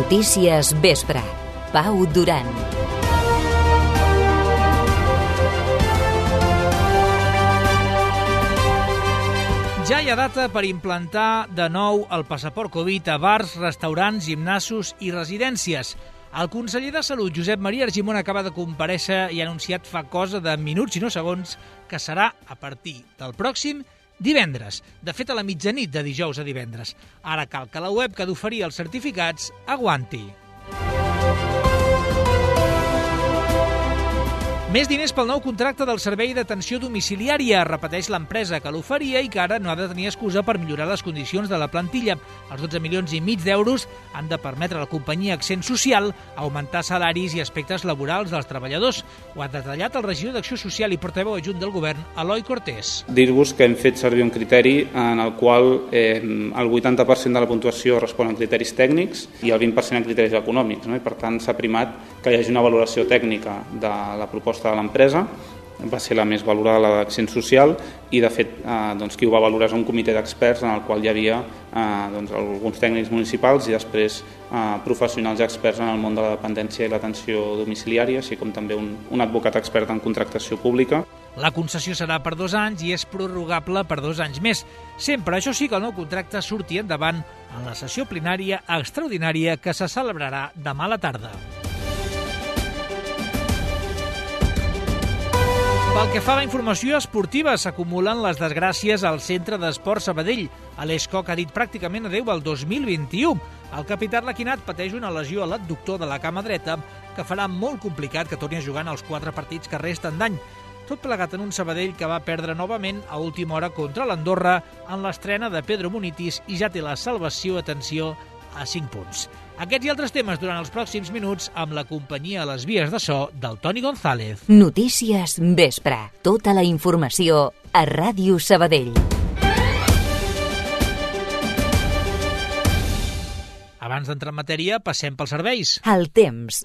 Notícies Vespre. Pau Duran. Ja hi ha data per implantar de nou el passaport Covid a bars, restaurants, gimnasos i residències. El conseller de Salut, Josep Maria Argimon, acaba de comparèixer i ha anunciat fa cosa de minuts i no segons que serà a partir del pròxim divendres. De fet, a la mitjanit de dijous a divendres. Ara cal que la web que ha d'oferir els certificats aguanti. Més diners pel nou contracte del servei d'atenció domiciliària, repeteix l'empresa que l'oferia i que ara no ha de tenir excusa per millorar les condicions de la plantilla. Els 12,5 milions d'euros han de permetre a la companyia Accent Social augmentar salaris i aspectes laborals dels treballadors. Ho ha detallat el regidor d'Acció Social i portaveu adjunt del govern, Eloi Cortés. Dir-vos que hem fet servir un criteri en el qual el 80% de la puntuació respon a criteris tècnics i el 20% a criteris econòmics, no? I per tant s'ha primat que hi hagi una valoració tècnica de la proposta de l'empresa. Va ser la més valorada, la d'Accent Social, i de fet qui ho va valorar és un comitè d'experts en el qual hi havia alguns tècnics municipals i després professionals i experts en el món de la dependència i l'atenció domiciliària, així com també un advocat expert en contractació pública. La concessió serà per 2 anys i és prorrogable per 2 anys més. Sempre, això sí, que el nou contracte surti endavant en la sessió plenària extraordinària que se celebrarà demà a la tarda. Pel que fa a la informació esportiva, s'acumulen les desgràcies al Centre d'Esport Sabadell. L'Escoc ha dit pràcticament adeu al 2021. El capità Arlequinat pateix una lesió a l'adductor de la cama dreta que farà molt complicat que torni a jugar en els 4 partits que resten d'any. Tot plegat en un Sabadell que va perdre novament a última hora contra l'Andorra en l'estrena de Pedro Munitis i ja té la salvació, atenció, a 5 punts. Aquests i altres temes durant els pròxims minuts amb la companyia a les vies de so del Toni González. Notícies Vespre. Tota la informació a Ràdio Sabadell. Abans d'entrar en matèria, passem pels serveis. El temps.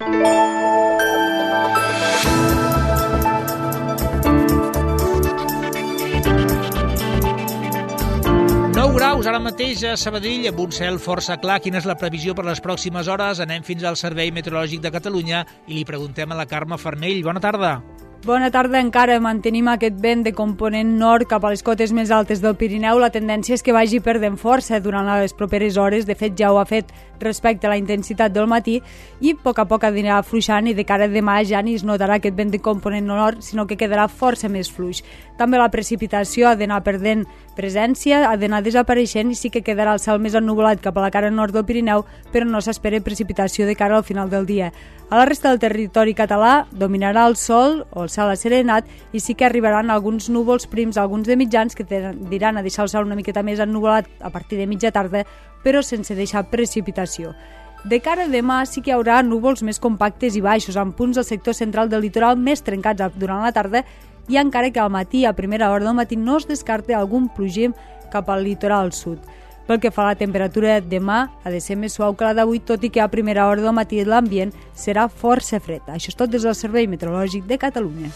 9 graus ara mateix a Sabadell, amb un cel força clar. Quina és la previsió per les pròximes hores? Anem fins al Servei Meteorològic de Catalunya i li preguntem a la Carme Farnell. Bona tarda. Bona tarda. Encara mantenim aquest vent de component nord cap a les cotes més altes del Pirineu. La tendència és que vagi perdent força durant les properes hores. De fet, ja ho ha fet respecte a la intensitat del matí i a poc anirà afluixant i de cara a demà ja ni es notarà aquest vent de component nord, sinó que quedarà força més fluix. També la precipitació ha d'anar perdent presència, ha d'anar desapareixent i sí que quedarà el cel més ennuvolat cap a la cara nord del Pirineu, però no s'espera precipitació de cara al final del dia. A la resta del territori català dominarà el sol o el cel asserenat i sí que arribaran alguns núvols prims, alguns de mitjans, que tendiran a deixar el cel una miqueta més ennuvolat a partir de mitja tarda, però sense deixar precipitació. De cara a demà sí que hi haurà núvols més compactes i baixos, amb punts del sector central del litoral més trencats durant la tarda, i encara que al matí, a primera hora del matí, no es descarta algun plogim cap al litoral sud. Pel que fa a la temperatura, demà ha de ser més suau que la d'avui, tot i que a primera hora del matí l'ambient serà força fred. Això és tot des del Servei Meteorològic de Catalunya.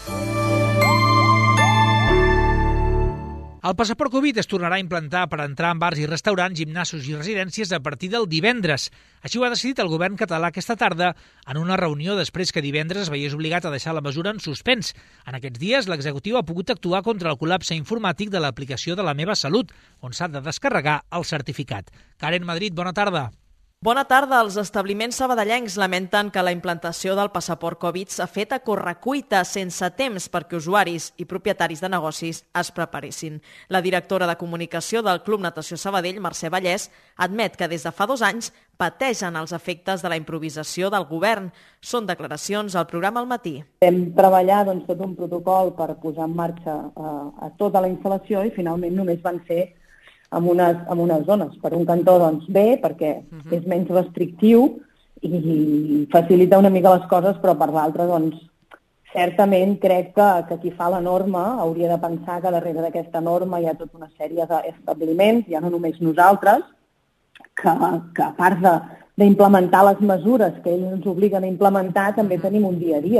El passaport Covid es tornarà a implantar per entrar en bars i restaurants, gimnasos i residències a partir del divendres. Així ho ha decidit el govern català aquesta tarda en una reunió després que divendres es veiés obligat a deixar la mesura en suspens. En aquests dies, l'executiu ha pogut actuar contra el col·lapse informàtic de l'aplicació de La Meva Salut, on s'ha de descarregar el certificat. Karen Madrid, bona tarda. Bona tarda. Els establiments sabadellencs lamenten que la implantació del passaport Covid s'ha fet a correcuita, sense temps perquè usuaris i propietaris de negocis es preparessin. La directora de comunicació del Club Natació Sabadell, Mercè Vallès, admet que des de fa 2 anys pateixen els efectes de la improvisació del govern. Són declaracions al programa Al Matí. Vam treballar tot un protocol per posar en marxa a tota la instal·lació i finalment només van ser amb unes zones. Per un cantó, bé, perquè és menys restrictiu i facilita una mica les coses, però per l'altre, certament crec que qui fa la norma hauria de pensar que darrere d'aquesta norma hi ha tota una sèrie d'establiments, ja no només nosaltres, que a part d'implementar les mesures que ells ens obliguen a implementar, també tenim un dia a dia.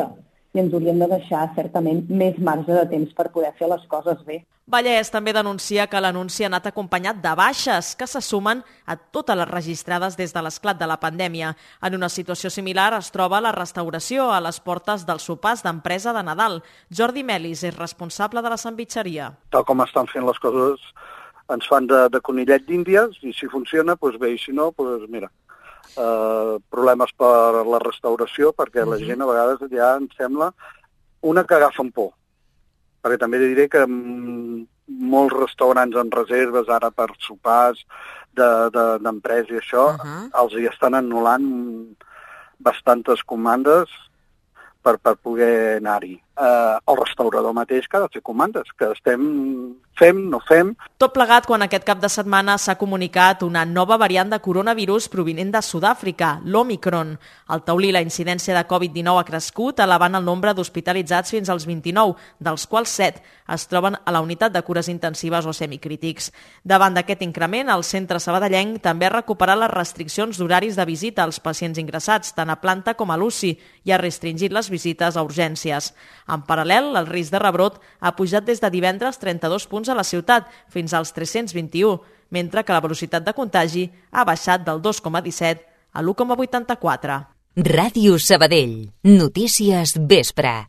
i ens haurien de deixar certament més marge de temps per poder fer les coses bé. Vallès també denuncia que l'anunci ha anat acompanyat de baixes que se sumen a totes les registrades des de l'esclat de la pandèmia. En una situació similar es troba la restauració a les portes dels sopars d'empresa de Nadal. Jordi Melis és responsable de la sandvitxeria. Tal com estan fent les coses, ens fan de conillet d'Índies, i si funciona, doncs bé, i si no, doncs mira. Problemes per la restauració, perquè la gent a vegades ja em sembla una que agafen por. Perquè també diré que molts restaurants en reserves ara per sopars d'empresa i això, els hi estan anul·lant bastantes comandes per poder anar-hi. El restaurador mateix que ha de fer comandes, que fem, no fem. Tot plegat quan aquest cap de setmana s'ha comunicat una nova variant de coronavirus provinent de Sud-àfrica, l'Omicron. Al Taulí la incidència de Covid-19 ha crescut, elevant el nombre d'hospitalitzats fins als 29, dels quals 7 es troben a la unitat de cures intensives o semicrítics. Davant d'aquest increment, el centre sabadellenc també ha recuperat les restriccions d'horaris de visita als pacients ingressats, tant a planta com a l'UCI, i ha restringit les visites a urgències. En paral·lel, el risc de rebrot ha pujat des de divendres 32 punts a la ciutat, fins als 321, mentre que la velocitat de contagi ha baixat del 2,17 a l'1,84. Ràdio Sabadell. Notícies vespre.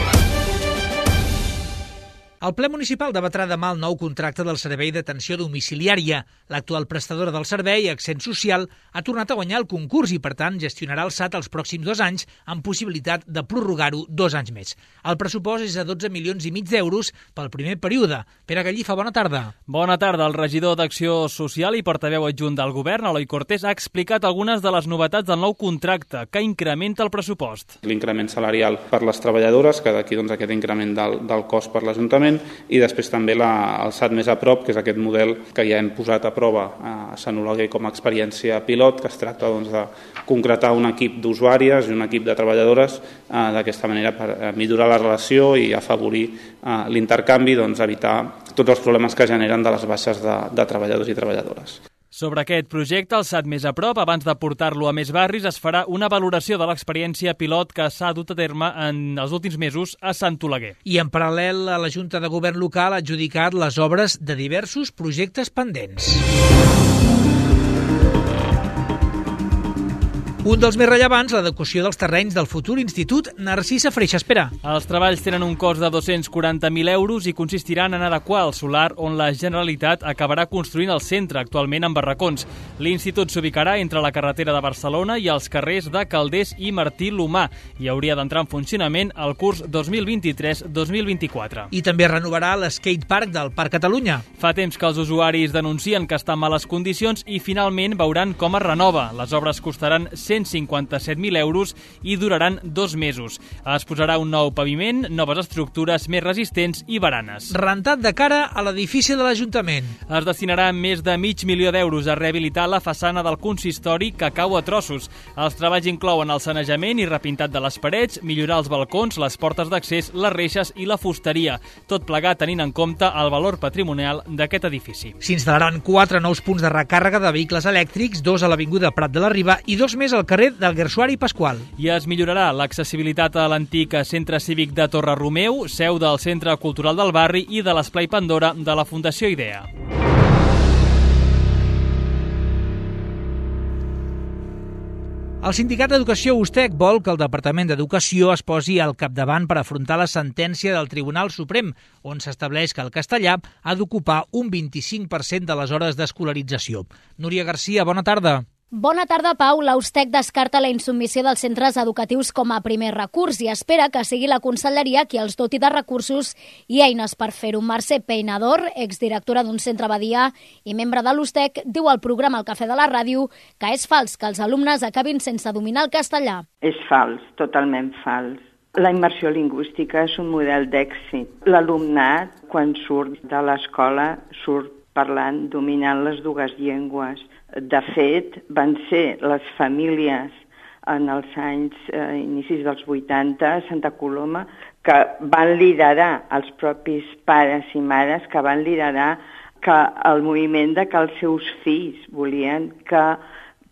El ple municipal debatrà demà el nou contracte del servei d'atenció domiciliària. L'actual prestadora del servei, Accent Social, ha tornat a guanyar el concurs i, per tant, gestionarà el SAT els pròxims 2 anys amb possibilitat de prorrogar-ho 2 anys més. El pressupost és de 12,5 milions d'euros pel primer període. Pere Gallifa, bona tarda. Bona tarda. El regidor d'Acció Social i portaveu adjunt del govern, Eloi Cortés, ha explicat algunes de les novetats del nou contracte, que incrementa el pressupost. L'increment salarial per les treballadores, que d'aquí aquest increment del cost per l'Ajuntament, i després també el SAT més a prop, que és aquest model que ja hem posat a prova a Sant Oleguer com a experiència pilot, que es tracta de concretar un equip d'usuàries i un equip de treballadores d'aquesta manera per millorar la relació i afavorir l'intercanvi, evitar tots els problemes que generen de les baixes de treballadors i treballadores. Sobre aquest projecte, el SAT més a prop, abans de portar-lo a més barris, es farà una valoració de l'experiència pilot que s'ha dut a terme en els últims mesos a Sant Oleguer. I en paral·lel, la Junta de Govern local ha adjudicat les obres de diversos projectes pendents. Un dels més rellevants, l'adequació dels terrenys del futur Institut Narcisa Freixa. Espera. Els treballs tenen un cost de 240.000 euros i consistiran en adequar el solar on la Generalitat acabarà construint el centre, actualment en barracons. L'Institut s'ubicarà entre la carretera de Barcelona i els carrers de Calders i Martí Lomà i hauria d'entrar en funcionament el curs 2023-2024. I també renovarà l'skatepark del Parc Catalunya. Fa temps que els usuaris denuncien que està en males condicions i finalment veuran com es renova. Les obres costaran 157.000 euros i duraran 2 mesos. Es posarà un nou paviment, noves estructures més resistents i baranes. Rentat de cara a l'edifici de l'Ajuntament. Es destinarà més de $500.000 a rehabilitar la façana del consistori que cau a trossos. Els treballs inclouen el sanejament i repintat de les parets, millorar els balcons, les portes d'accés, les reixes i la fusteria. Tot plegat tenint en compte el valor patrimonial d'aquest edifici. S'instal·laran 4 nous punts de recàrrega de vehicles elèctrics, 2 a l'Avinguda Prat de la Riba i 2 més al carrer d'Alguersuari i Pasqual. I es millorarà l'accessibilitat a l'antic centre cívic de Torre Romeu, seu del Centre Cultural del Barri i de l'Esplai Pandora de la Fundació Idea. El Sindicat d'Educació USTEC vol que el Departament d'Educació es posi al capdavant per afrontar la sentència del Tribunal Suprem, on s'estableix que el castellà ha d'ocupar un 25% de les hores d'escolarització. Núria Garcia, bona tarda. Bona tarda, Pau. La USTEC descarta la insubmissió dels centres educatius com a primer recurs i espera que sigui la Conselleria qui els doti de recursos i eines per fer-ho. Mercè Peinador, exdirectora d'un centre Badia i membre de l'USTEC, diu al programa El Cafè de la Ràdio que és fals que els alumnes acabin sense dominar el castellà. És fals, totalment fals. La immersió lingüística és un model d'èxit. L'alumnat, quan surt de l'escola, surt parlant, dominant les dues llengües. De fet, van ser les famílies en els anys inicis dels 80 a Santa Coloma que van liderar, els propis pares i mares, que van liderar que el moviment de que els seus fills volien que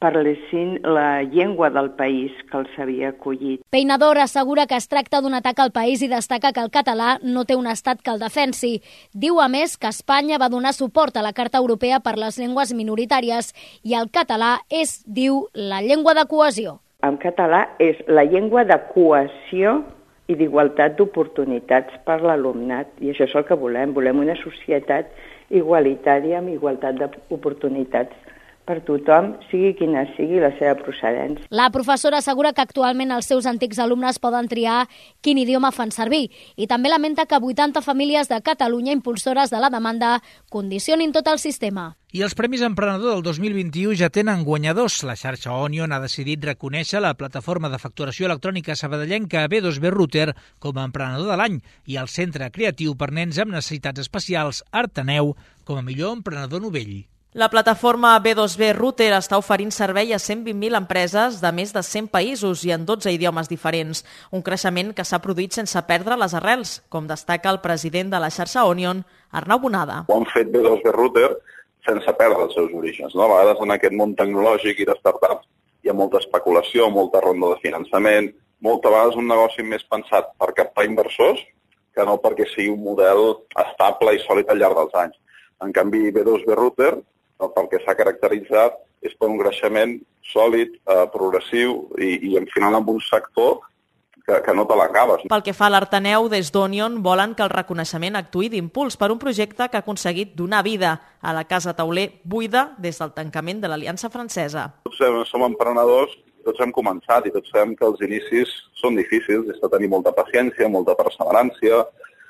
parlessin la llengua del país que els havia acollit. Peinador assegura que es tracta d'un atac al país i destaca que el català no té un estat que el defensi. Diu, a més, que Espanya va donar suport a la Carta Europea per les llengües minoritàries i el català és, diu, la llengua de cohesió. En català és la llengua de cohesió i d'igualtat d'oportunitats per l'alumnat. I això és el que volem. Volem una societat igualitària amb igualtat d'oportunitats per tothom, sigui quina sigui la seva procedència. La professora assegura que actualment els seus antics alumnes poden triar quin idioma fan servir i també lamenta que 80 famílies de Catalunya, impulsores de la demanda, condicionin tot el sistema. I els Premis Emprenedor del 2021 ja tenen guanyadors. La xarxa Onion ha decidit reconèixer la plataforma de facturació electrònica sabadellenca B2B Router com a emprenedor de l'any i el Centre Creatiu per Nens amb Necessitats Especials Artaneu com a millor emprenedor novell. La plataforma B2B Router està oferint servei a 120.000 empreses de més de 100 països i en 12 idiomes diferents. Un creixement que s'ha produït sense perdre les arrels, com destaca el president de la xarxa Onion, Arnau Bonada. Ho han fet B2B Router sense perdre els seus orígens. No? A vegades en aquest món tecnològic i de startups hi ha molta especulació, molta ronda de finançament, moltes vegades un negoci més pensat per captar inversors que no perquè sigui un model estable i sòlid al llarg dels anys. En canvi, B2B Router pel que s'ha caracteritzat és per un creixement sòlid, progressiu i al final amb un sector que no te l'acabes. Pel que fa a l'Artaneu, des d'Onion volen que el reconeixement actuï d'impuls per un projecte que ha aconseguit donar vida a la Casa Tauler buida des del tancament de l'Aliança Francesa. Tots som emprenedors, tots hem començat i tots sabem que els inicis són difícils, és de tenir molta paciència, molta perseverància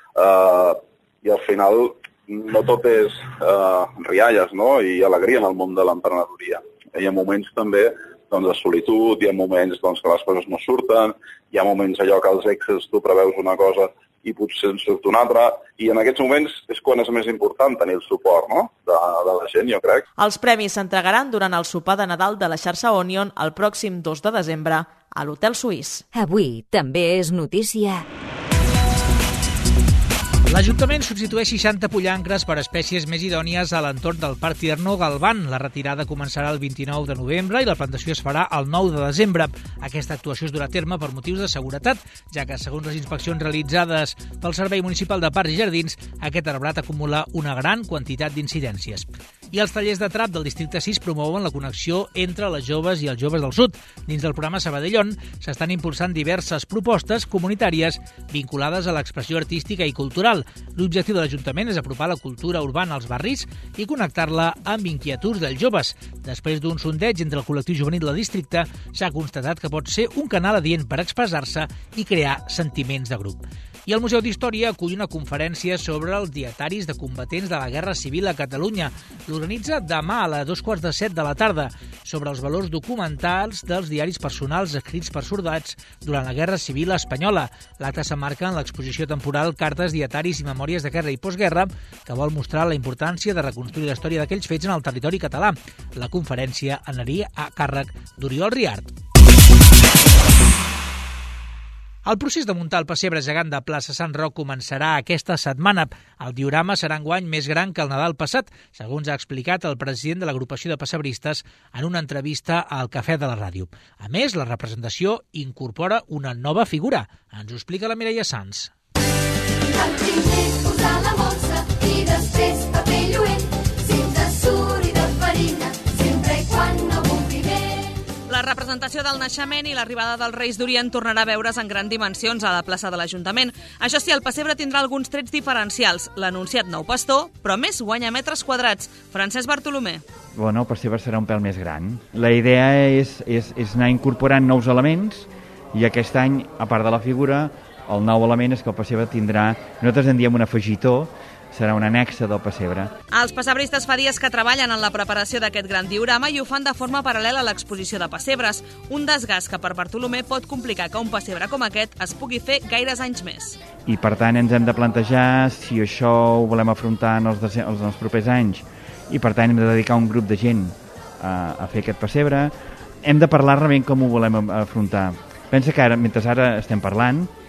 i al final no tot és rialles, no? I alegria en el món de l'emprenedoria. Hi ha moments també de solitud, hi ha moments que les coses no surten, hi ha moments allò que als Excels tu preveus una cosa i potser en surt una altra, i en aquests moments és quan és més important tenir el suport, no? de la gent, jo crec. Els premis s'entregaran durant el sopar de Nadal de la xarxa Onion el pròxim 2 de desembre a l'Hotel Suís. Avui també és notícia. L'Ajuntament substitueix 60 pollancres per espècies més idònies a l'entorn del Parc Tierno Galván. La retirada començarà el 29 de novembre i la plantació es farà el 9 de desembre. Aquesta actuació es durà a terme per motius de seguretat, ja que, segons les inspeccions realitzades pel Servei Municipal de Parcs i Jardins, aquest arbrat acumula una gran quantitat d'incidències. I els tallers de trap del Districte 6 promouen la connexió entre les joves i els joves del sud. Dins del programa Sabadell On s'estan impulsant diverses propostes comunitàries vinculades a l'expressió artística i cultural. L'objectiu de l'Ajuntament és apropar la cultura urbana als barris i connectar-la amb inquietuds dels joves. Després d'un sondeig entre el col·lectiu juvenil del districte, s'ha constatat que pot ser un canal adient per expressar-se i crear sentiments de grup. I el Museu d'Història acull una conferència sobre els dietaris de combatents de la Guerra Civil a Catalunya. L'organitza demà a les 2:45 de la tarda sobre els valors documentals dels diaris personals escrits per soldats durant la Guerra Civil espanyola. L'acte s'emmarca en l'exposició temporal Cartes, dietaris i memòries de guerra i postguerra, que vol mostrar la importància de reconstruir la història d'aquells fets en el territori català. La conferència anaria a càrrec d'Oriol Riart. El procés de muntar el pessebre gegant de plaça Sant Roc començarà aquesta setmana. El diorama serà enguany més gran que el Nadal passat, segons ha explicat el president de l'agrupació de pessebristes en una entrevista al Cafè de la Ràdio. A més, la representació incorpora una nova figura. Ens ho explica la Mireia Sans. Cal primer posar la molsa i després paper lluent, cinta sur i de farina, sempre i quan no bufi bé. La representació del naixement i l'arribada dels Reis d'Orient tornarà a veure's en grans dimensions a la plaça de l'Ajuntament. Això sí, el pessebre tindrà alguns trets diferencials. L'anunciat nou pastor, però més guanya metres quadrats. Francesc Bartolomé. Bueno, el pessebre serà un pèl més gran. La idea és anar incorporant nous elements i aquest any, a part de la figura, el nou element és que el pessebre tindrà, nosaltres en diem un afegitó, serà un annexe del pessebre. Els pessebristes fa dies que treballen en la preparació d'aquest gran diorama i ho fan de forma paral·lela a l'exposició de pessebres, un desgast que per Bartolomé pot complicar que un pessebre com aquest es pugui fer gaires anys més. I per tant ens hem de plantejar si això ho volem afrontar en els propers anys i per tant hem de dedicar un grup de gent a fer aquest pessebre. Hem de parlar realment com ho volem afrontar. Pensa que mentre ara estem parlant,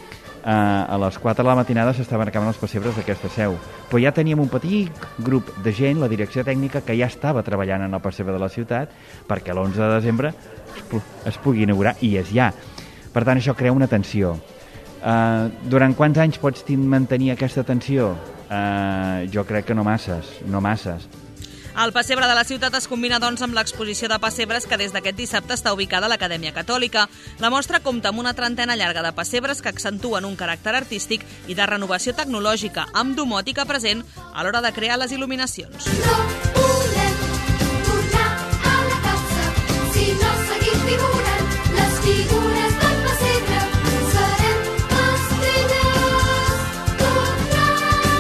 a les 4 de la matinada s'estaven acabant els pessebres d'aquesta seu. Però ja teníem un petit grup de gent, la direcció tècnica, que ja estava treballant en el pessebre de la ciutat perquè l'11 de desembre es pugui inaugurar, i és ja. Per tant, això crea una tensió. Durant quants anys pots mantenir aquesta tensió? Jo crec que no masses. El pessebre de la ciutat es combina, doncs, amb l'exposició de pessebres que des d'aquest dissabte està ubicada a l'Acadèmia Catòlica. La mostra compta amb una trentena llarga de pessebres que accentuen un caràcter artístic i de renovació tecnològica, amb domòtica present a l'hora de crear les il·luminacions. No podem tornar a la causa si no seguim figurant les figures del pessebre. Serem estrelles tornant.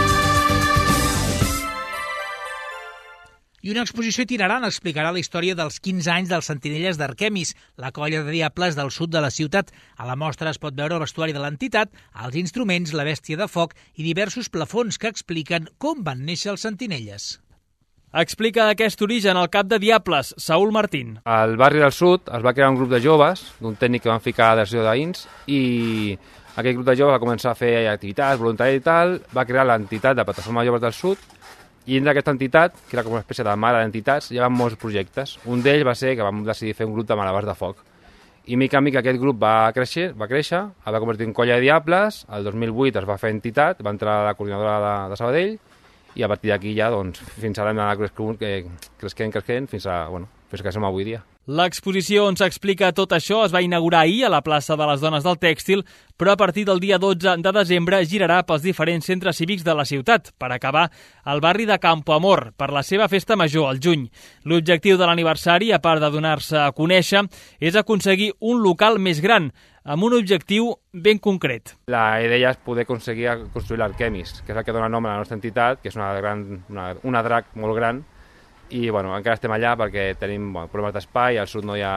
I una exposició itinerant explicarà la història dels 15 anys dels Sentinelles d'Arquemis, la colla de diables del sud de la ciutat. A la mostra es pot veure el vestuari de l'entitat, els instruments, la bèstia de foc i diversos plafons que expliquen com van néixer els Sentinelles. Explica aquest origen el cap de Diables, Saúl Martín. Al barri del sud es va crear un grup de joves, d'un tècnic que van ficar a l'associació de veïns, i aquest grup de joves va començar a fer activitats, voluntariat i tal, va crear l'entitat de Plataforma de Joves del Sud, i dins d'aquesta entitat, que era com una espècie de mare d'entitats, hi havia molts projectes. Un d'ells va ser que vam decidir fer un grup de malabars de foc. I mica en mica aquest grup va créixer, es va convertir en colla de diables, el 2008 es va fer entitat, va entrar a la coordinadora de Sabadell, i a partir d'aquí ja, doncs, fins ara hem anat creixent, fins que som avui dia. L'exposició on s'explica tot això es va inaugurar ahir a la plaça de les Dones del Tèxtil, però a partir del dia 12 de desembre girarà pels diferents centres cívics de la ciutat, per acabar al barri de Campo Amor, per la seva festa major, al juny. L'objectiu de l'aniversari, a part de donar-se a conèixer, és aconseguir un local més gran, amb un objectiu ben concret. La idea és poder aconseguir construir l'Arquemis, que és el que dona nom a la nostra entitat, que és una drac molt gran, i encara estem allà perquè tenim problemes d'espai, al sud no hi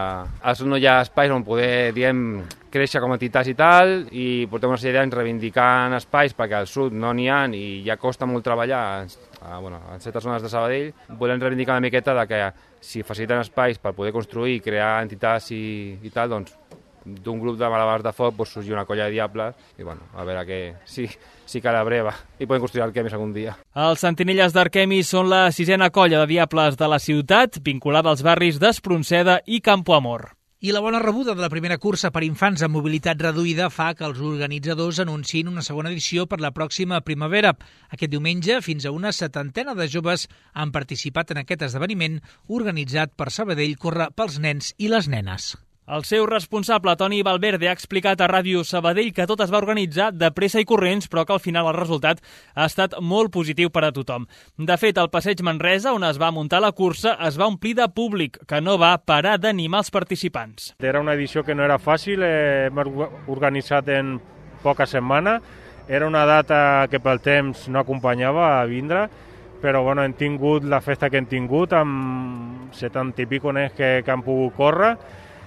ha espais on poder, créixer com a entitats i tal, i portem una sèrie d'anys reivindicant espais perquè al sud no n'hi ha i ja costa molt treballar en certes zones de Sabadell. Volem reivindicar una miqueta de que si faciliten espais per poder construir i crear entitats i tal, doncs d'un grup de malabars de foc pot sorgir una colla de diables i a veure si cala breva i podem construir Arquemis algun dia. Els Sentinelles d'Arquemis són la 6a colla de diables de la ciutat, vinculada als barris d'Espronceda i Campo Amor. I la bona rebuda de la primera cursa per infants amb mobilitat reduïda fa que els organitzadors anunciïn una segona edició per la pròxima primavera. Aquest diumenge, fins a una 70 de joves han participat en aquest esdeveniment organitzat per Sabadell Corre pels nens i les nenes. El seu responsable, Toni Valverde, ha explicat a Ràdio Sabadell que tot es va organitzar de pressa i corrents, però que al final el resultat ha estat molt positiu per a tothom. De fet, al Passeig Manresa, on es va muntar la cursa, es va omplir de públic, que no va parar d'animar els participants. Era una edició que no era fàcil, hem organitzat en poca setmana. Era una data que pel temps no acompanyava a vindre, però hem tingut la festa que hem tingut, amb 70 i pico nens que han pogut córrer,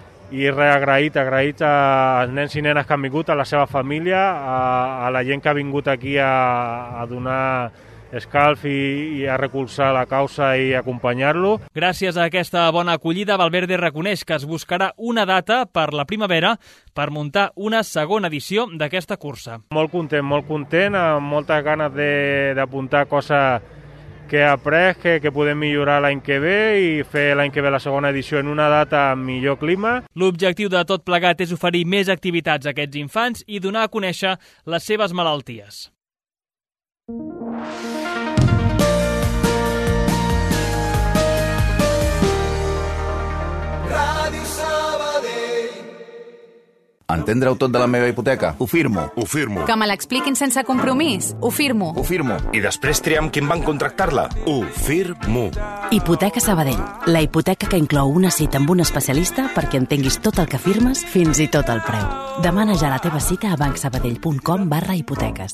i agraït als nens i nenes que han vingut, a la seva família, a la gent que ha vingut aquí a donar escalf i a recolzar la causa i acompanyar-lo. Gràcies a aquesta bona acollida, Valverde reconeix que es buscarà una data per la primavera per muntar una segona edició d'aquesta cursa. Molt content, amb moltes ganes d'apuntar coses que he après, que podem millorar l'any que ve i fer l'any que ve la segona edició en una data amb millor clima. L'objectiu de tot plegat és oferir més activitats a aquests infants i donar a conèixer les seves malalties. Entendre-ho tot de la meva hipoteca? Ho firmo. Que me l'expliquin sense compromís? Ho firmo. I després triar amb qui em van contractar-la? Ho firmo. Hipoteca Sabadell. La hipoteca que inclou una cita amb un especialista perquè entenguis tot el que firmes, fins i tot el preu. Demana ja la teva cita a bancsabadell.com/hipoteques.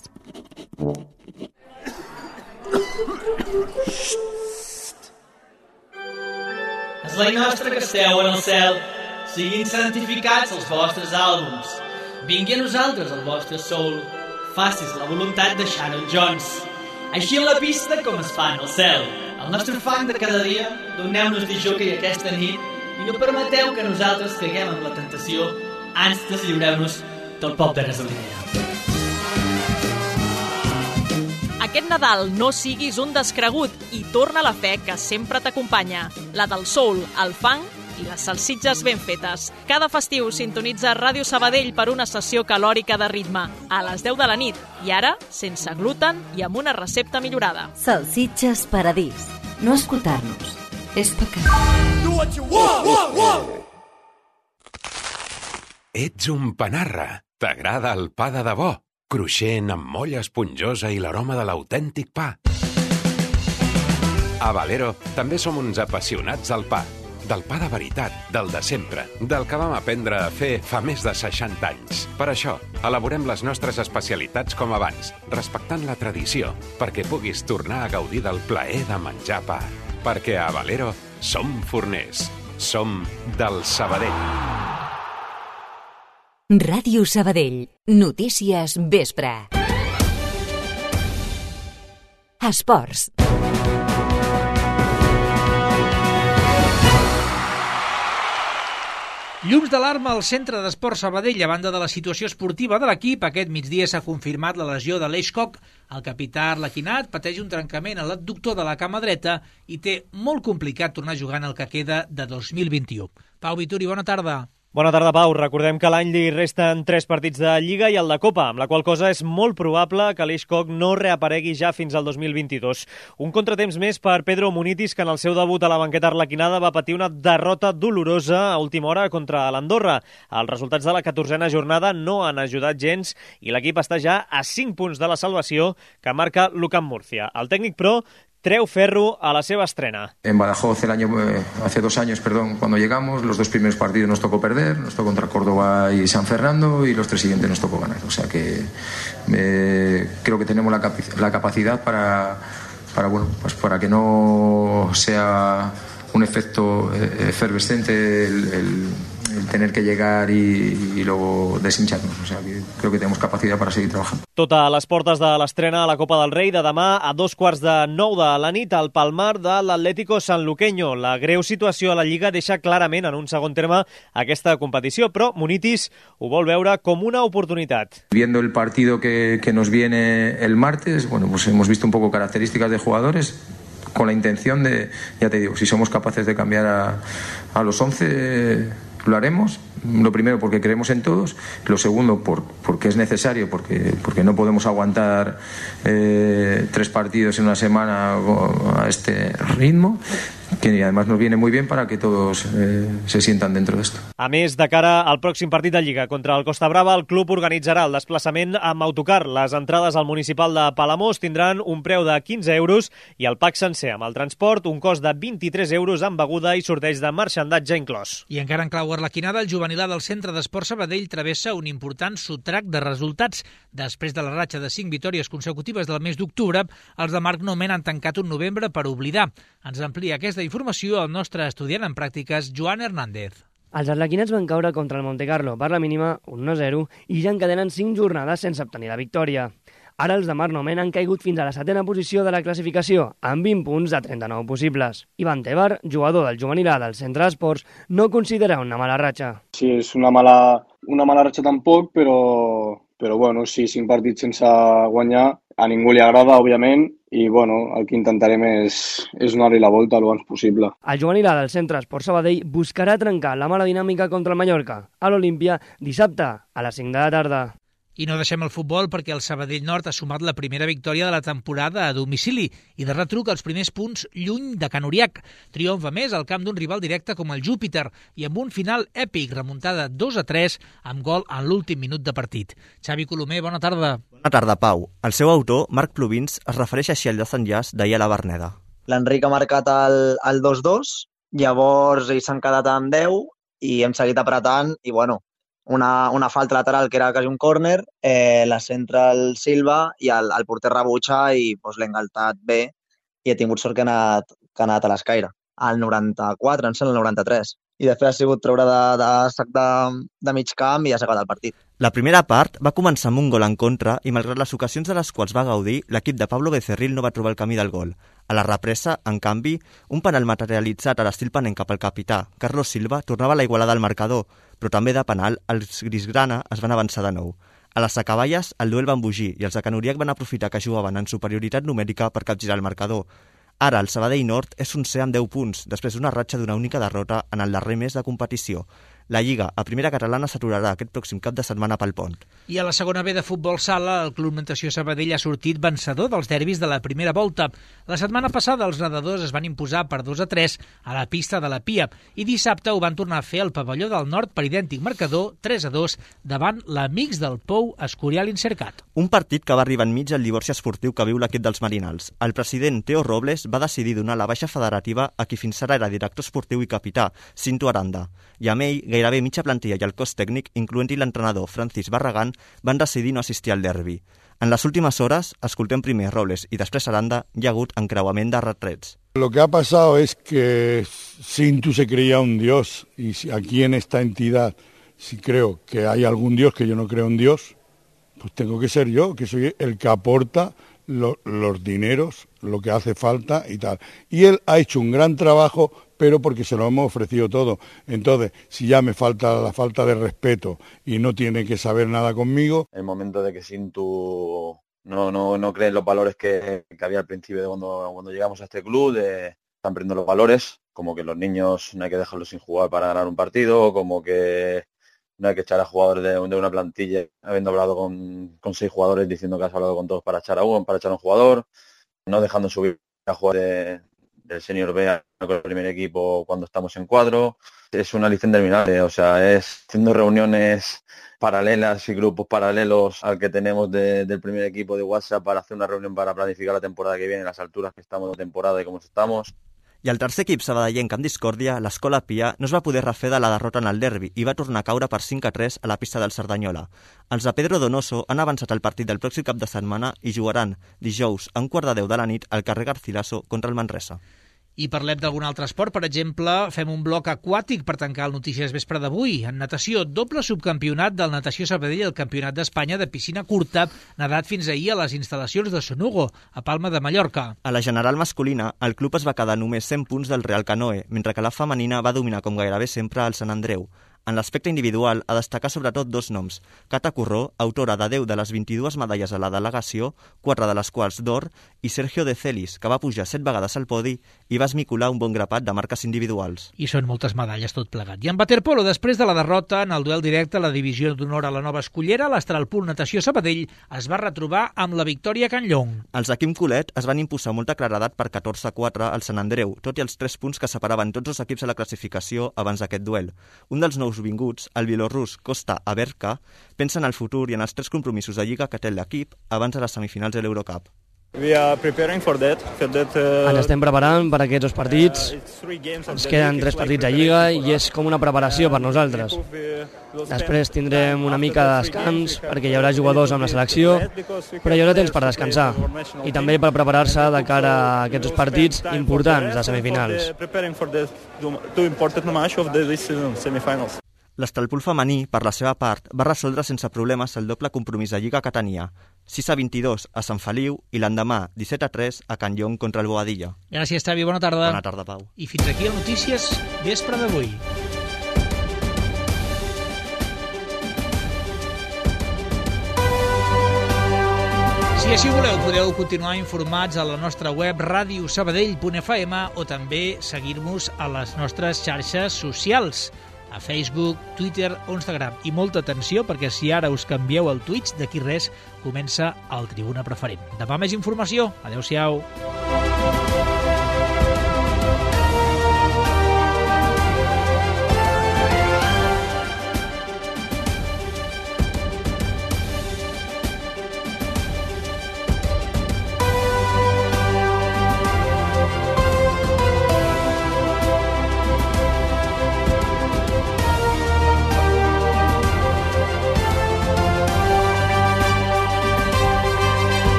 És la nostra que esteu en el cel. Siguin santificats els vostres àlbums. Vingui a nosaltres el vostre soul. Facis la voluntat de Sharon Jones. Així en la pista com es fa en el cel. El nostre fang de cada dia, doneu-nos de jockey aquesta nit i no permeteu que nosaltres caiguem en la tentació. Ans deslliureu-nos del pop de gasolina. Aquest Nadal no siguis un descregut i torna la fe que sempre t'acompanya. La del soul, el funk i les salsitxes ben fetes. Cada festiu sintonitza Ràdio Sabadell per una sessió calòrica de ritme, a les 10 de la nit, i ara sense gluten i amb una recepta millorada. Salsitxes Paradís. No escoltar-nos és pecat. Ets un panarra. T'agrada el pa de debò, cruixent amb molla esponjosa i l'aroma de l'autèntic pa. A Valero també som uns apassionats del pa. Del pa de veritat, del de sempre, del que vam aprendre a fer fa més de 60 anys. Per això, elaborem les nostres especialitats com abans, respectant la tradició, perquè puguis tornar a gaudir del plaer de menjar pa. Perquè a Valero som forners. Som del Sabadell. Ràdio Sabadell. Notícies vespre. Esports. Llums d'alarma al centre d'esport Sabadell. A banda de la situació esportiva de l'equip, aquest migdia s'ha confirmat la lesió de l'Eix Coc. El capità arlequinat pateix un trencament a l'adductor de la cama dreta i té molt complicat tornar a jugar en el que queda de 2021. Pau Vituri, bona tarda. Bona tarda, Pau. Recordem que l'any li resten 3 partits de Lliga i el de Copa, amb la qual cosa és molt probable que l'Eix Coc no reaparegui ja fins al 2022. Un contratemps més per Pedro Munitis, que en el seu debut a la banqueta arlequinada va patir una derrota dolorosa a última hora contra l'Andorra. Els resultats de la 14a jornada no han ajudat gens i l'equip està ja a 5 punts de la salvació que marca l'UCAM Murcia. El tècnic pro treu ferro a la seva estrena. En Badajoz hace 2 años, cuando llegamos, los 2 primeros partidos nos tocó perder, nos tocó contra Córdoba y San Fernando, y los 3 siguientes nos tocó ganar. O sea que creo que tenemos la capacidad para que no sea un efecto efervescente el tener que llegar y luego deshincharnos. O sea, que creo que tenemos capacidad para seguir trabajando. Tot a les portes de l'estrena a la Copa del Rei de demà a 8:45 de la nit al Palmar de l'Atlético Sanluqueño. La greu situació a la Lliga deixa clarament en un segon terme aquesta competició, però Munitis ho vol veure com una oportunitat. Viendo el partido que nos viene el martes, pues hemos visto un poco características de jugadores con la intención de, ya te digo, si somos capaces de cambiar a los 11... Lo haremos, lo primero porque creemos en todos, lo segundo porque es necesario, porque no podemos aguantar 3 partidos en una semana a este ritmo, que además nos viene muy bien para que todos se sientan dentro de esto. A més, de cara al pròxim partit de Lliga contra el Costa Brava, el club organitzarà el desplaçament amb autocar. Les entrades al municipal de Palamós tindran un preu de 15 euros i el pack sencer amb el transport un cost de 23 euros amb beguda i sorteig de marxandatge inclòs. I encara en clau arlequinada, el juvenilà del Centre d'Esport Sabadell travessa un important sotrac de resultats. Després de la ratxa de 5 victòries consecutives del mes d'octubre, els de Marc Nomen han tancat un novembre per oblidar. Ens amplia aquesta informació el nostre estudiant en pràctiques, Joan Hernández. Els arlequinats van caure contra el Montecarlo per la mínima 1-0 i ja encadenen 5 jornades sense obtenir la victòria. Ara els de Marc Nomen han caigut fins a la 7a posició de la classificació, amb 20 punts de 39 possibles. Ivan Tebar, jugador del juvenilà del Centre d'Esports, no considera una mala ratxa. Sí, és una mala ratxa tampoc, però bueno, sí, 5 partits sense guanyar a ningú li agrada, òbviament, i bueno, el que intentarem és donar-li la volta el abans possible. El juvenilà del Centre Esport Sabadell buscarà trencar la mala dinàmica contra el Mallorca a l'Olímpia dissabte a les 5 de la tarda. I no deixem el futbol perquè el Sabadell Nord ha sumat la primera victòria de la temporada a domicili i de retruc els primers punts lluny de Can Uriac. Triomfa més al camp d'un rival directe com el Júpiter i amb un final èpic, remuntada 2-3 amb gol en l'últim minut de partit. Xavi Colomer, bona tarda. Bona tarda, Pau. El seu autor, Marc Plovins, es refereix així al desenllaç d'ahir a la Verneda. L'Enric ha marcat el 2-2, llavors ells s'han quedat amb 10 i hem seguit apretant i bueno, una falta lateral que era quasi un córner, la centra el Silva i el porter rebutja i l'he engaltat bé i he tingut sort que ha anat a l'escaire. Al 94, em sembla el 93. I de fet ha sigut treure de sac de mig camp i ha acabat el partit. La primera part va començar amb un gol en contra i malgrat les ocasions de les quals va gaudir, l'equip de Pablo Becerril no va trobar el camí del gol. A la represa, en canvi, un penal materialitzat a l'estil panenc cap al capità, Carlos Silva, tornava a la igualada al marcador, però també de penal els grisgrana es van avançar de nou. A les acaballes, el duel va embogir i els de Can Uriac van aprofitar que jugaven en superioritat numèrica per capgirar el marcador. Ara, el Sabadell Nord és un C amb 10 punts, després d'una ratxa d'una única derrota en el darrer mes de competició. La Lliga, a primera catalana, s'aturarà aquest pròxim cap de setmana pel pont. I a la segona B de futbol sala, el Club Natació Sabadell ha sortit vencedor dels derbis de la primera volta. La setmana passada els nedadors es van imposar per 2-3 a la pista de la Pia i dissabte ho van tornar a fer al pavelló del Nord per idèntic marcador 3-2 davant l'Amics del Pou Escorial Incercat. Un partit que va arribar enmig del divorci esportiu que viu l'equip dels Marinals. El president Teo Robles va decidir donar la baixa federativa a qui fins ara era director esportiu i capità, Cinto Aranda. I amb ell, gairebé mitja plantilla i el cos tècnic, incloent-hi l'entrenador Francis Barragán, van decidir no assistir al derbi. En les últimes hores, escoltem primer Robles y després Aranda, hi ha hagut encreuament de retrets. Lo que ha pasado es que Cinto se creía un dios y aquí en esta entidad, si creo que hay algún dios que yo no creo en Dios, pues tengo que ser yo, que soy el que aporta los dineros, lo que hace falta y tal. Y él ha hecho un gran trabajo, pero porque se lo hemos ofrecido todo. Entonces, si ya me falta la falta de respeto y no tiene que saber nada conmigo... El momento de que Cinto no cree en los valores que había al principio de cuando llegamos a este club, están perdiendo los valores, como que los niños no hay que dejarlos sin jugar para ganar un partido, como que no hay que echar a jugadores de una plantilla, habiendo hablado con 6 jugadores, diciendo que has hablado con todos para echar a un jugador, no dejando subir a jugadores del Senior B con el primer equipo cuando estamos en cuadro. Es una lista interminable, o sea, es haciendo reuniones paralelas y grupos paralelos al que tenemos del primer equipo de WhatsApp para hacer una reunión para planificar la temporada que viene, las alturas que estamos de temporada y cómo estamos. I el tercer equip sabadellenc amb discòrdia, l'Escola Pia, no es va poder refer de la derrota en el derbi i va tornar a caure per 5-3 a la pista del Cerdanyola. Els de Pedro Donoso han avançat el partit del pròxim cap de setmana i jugaran dijous a 9:45 de la nit al carrer Garcilaso contra el Manresa. I parlem d'algun altre esport, per exemple, fem un bloc aquàtic per tancar el Notícies Vespre d'avui. En natació, doble subcampionat del Natació Sabadell al Campionat d'Espanya de piscina curta, nedat fins ahir a les instal·lacions de Sonugo, a Palma de Mallorca. A la general masculina, el club es va quedar només 100 punts del Real Canoe, mentre que la femenina va dominar com gairebé sempre el Sant Andreu. En l'aspecte individual, a destacar sobretot 2 noms. Cata Curró, autora de 10 de les 22 medalles a la delegació, 4 de les quals d'or, i Sergio De Celis, que va pujar 7 vegades al podi i va esmicolar un bon grapat de marques individuals. I són moltes medalles tot plegat. I en waterpolo, després de la derrota en el duel directe a la divisió d'honor a la Nova Escollera, l'Astralpool Natació Sabadell es va retrobar amb la victòria a Can Llong. Els de Quim Colet es van imposar molta claredat per 14-4 al Sant Andreu, tot i els 3 punts que separaven tots els equips a la classificació abans d'aquest duel. Un dels nous vinguts, el bielorrús Kosta Aberka, pensa en el futur i en els 3 compromisos de Lliga que té l'equip abans de les semifinals de l'Eurocup. Ens estem preparant per aquests 2 partits. Ens queden 3 partits a Lliga i és com una preparació per nosaltres. Després tindrem una mica de descans perquè hi haurà jugadors amb la selecció, però hi haurà temps per descansar i també per preparar-se de cara a aquests 2 partits importants de semifinals. L'Astralpool femení, per la seva part, va resoldre sense problemes el doble compromís de Lliga que tenia, 6-22 a Sant Feliu i l'endemà 17-3 a Can Llong contra el Boadilla. Gràcies, Tavi, bona tarda. Bona tarda, Pau. I fins aquí el Notícies Vespre d'avui. Si així voleu, podeu continuar informats a la nostra web radiosabadell.fm o també seguir-nos a les nostres xarxes socials, a Facebook, Twitter o Instagram. I molta atenció, perquè si ara us canvieu el Twitch, d'aquí res comença el Tribuna Preferent. Demà més informació. Adéu-siau.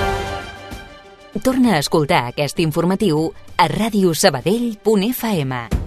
Torna a escoltar aquest informatiu a radiosabadell.fm.